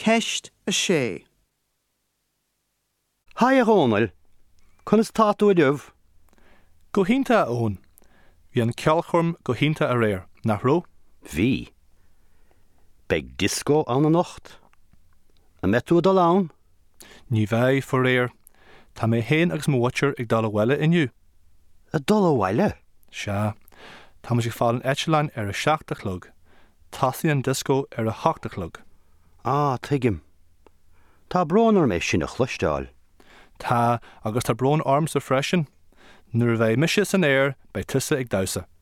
ceist a sé. Hai Ronald, conas táú adibh? Go hínta ón. Bhí an ceolchorm go hínta a réir, nach ró? Bhí. Beg disco an nocht. A metú do lán? Ní bheidh for réir. Tá mé héin agus mó watcher ag dal bhile inniu. A dul bhile? Se. Tá mu sig fáil an Etcheline ar a 7 chlog. Tasí an disco ar a 8 chlog. Tuigim. Tá brónar mé sin a chluisteáil. Tá agus tá brón arms a freisin. Nuair bheith mise san air bei tusa ag dausa.